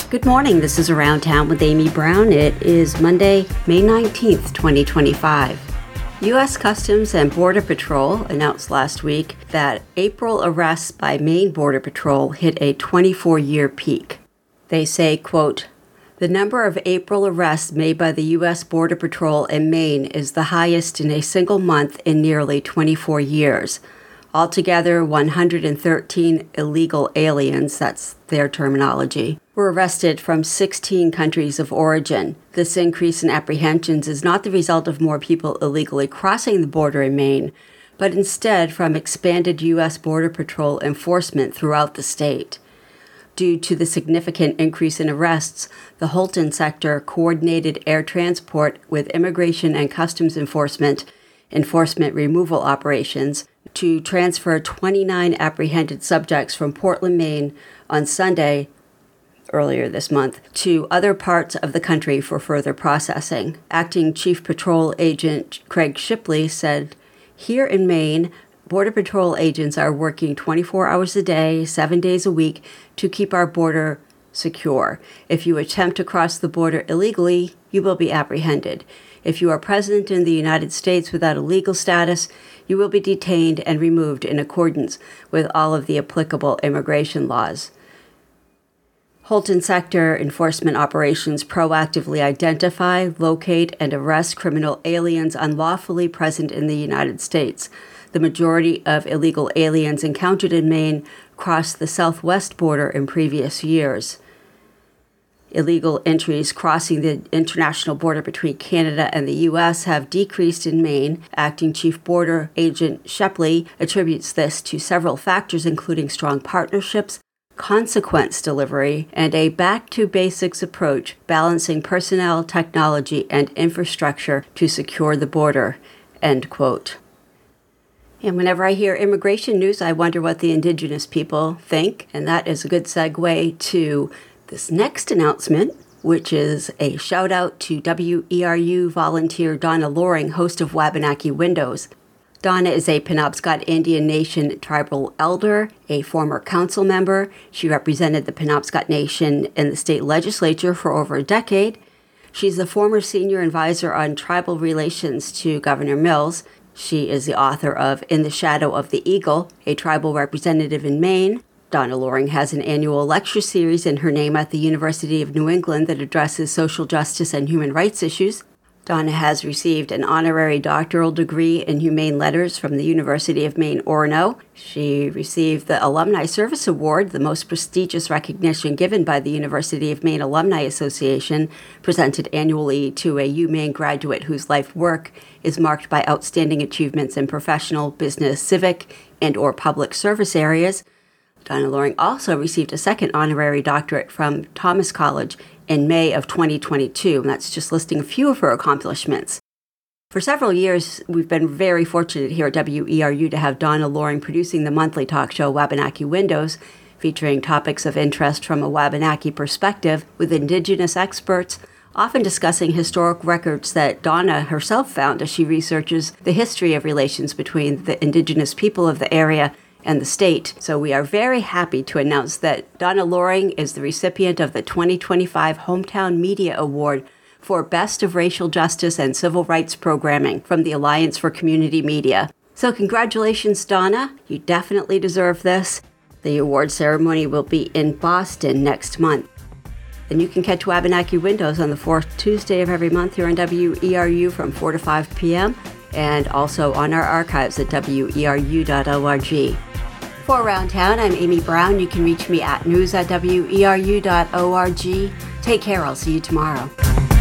Good morning. This is Around Town with Amy Brown. It is Monday, May 19th, 2025. U.S. Customs and Border Patrol announced last week that April arrests by Maine Border Patrol hit a 24-year peak. They say, quote, "The number of April arrests made by the U.S. Border Patrol in Maine is the highest in a single month in nearly 24 years. Altogether, 113 illegal aliens," that's their terminology, were arrested from 16 countries of origin. This increase in apprehensions is not the result of more people illegally crossing the border in Maine, but instead from expanded U.S. Border Patrol enforcement throughout the state. Due to the significant increase in arrests, the Houlton sector coordinated air transport with Immigration and Customs Enforcement removal operations to transfer 29 apprehended subjects from Portland, Maine on Sunday, earlier this month, to other parts of the country for further processing. Acting Chief Patrol Agent Craig Shipley said, "Here in Maine, Border Patrol agents are working 24 hours a day, 7 days a week to keep our border secure. If you attempt to cross the border illegally, you will be apprehended. If you are present in the United States without a legal status, you will be detained and removed in accordance with all of the applicable immigration laws." Houlton sector enforcement operations proactively identify, locate, and arrest criminal aliens unlawfully present in the United States. The majority of illegal aliens encountered in Maine crossed the southwest border in previous years. Illegal entries crossing the international border between Canada and the U.S. have decreased in Maine. Acting Chief Border Agent Shipley attributes this to several factors, including strong partnerships, consequence delivery, and a back-to-basics approach, balancing personnel, technology, and infrastructure to secure the border, end quote. And whenever I hear immigration news, I wonder what the Indigenous people think, and that is a good segue to this next announcement, which is a shout out to WERU volunteer Donna Loring, host of Wabanaki Windows. Donna is a Penobscot Indian Nation tribal elder, a former council member. She represented the Penobscot Nation in the state legislature for over a decade. She's the former senior advisor on tribal relations to Governor Mills. She is the author of In the Shadow of the Eagle, a tribal representative in Maine. Donna Loring has an annual lecture series in her name at the University of New England that addresses social justice and human rights issues. Donna has received an honorary doctoral degree in humane letters from the University of Maine, Orono. She received the Alumni Service Award, the most prestigious recognition given by the University of Maine Alumni Association, presented annually to a UMaine graduate whose life work is marked by outstanding achievements in professional, business, civic, and/or public service areas. Donna Loring also received a second honorary doctorate from Thomas College in May of 2022, and that's just listing a few of her accomplishments. For several years, we've been very fortunate here at WERU to have Donna Loring producing the monthly talk show Wabanaki Windows, featuring topics of interest from a Wabanaki perspective with Indigenous experts, often discussing historic records that Donna herself found as she researches the history of relations between the Indigenous people of the area and the state. So we are very happy to announce that Donna Loring is the recipient of the 2025 Hometown Media Award for Best of Racial Justice and Civil Rights Programming from the Alliance for Community Media. So congratulations, Donna. You definitely deserve this. The award ceremony will be in Boston next month. And you can catch Wabanaki Windows on the fourth Tuesday of every month here on WERU from 4 to 5 p.m. and also on our archives at weru.org. For Around Town, I'm Amy Brown. You can reach me at news@weru.org. Take care. I'll see you tomorrow.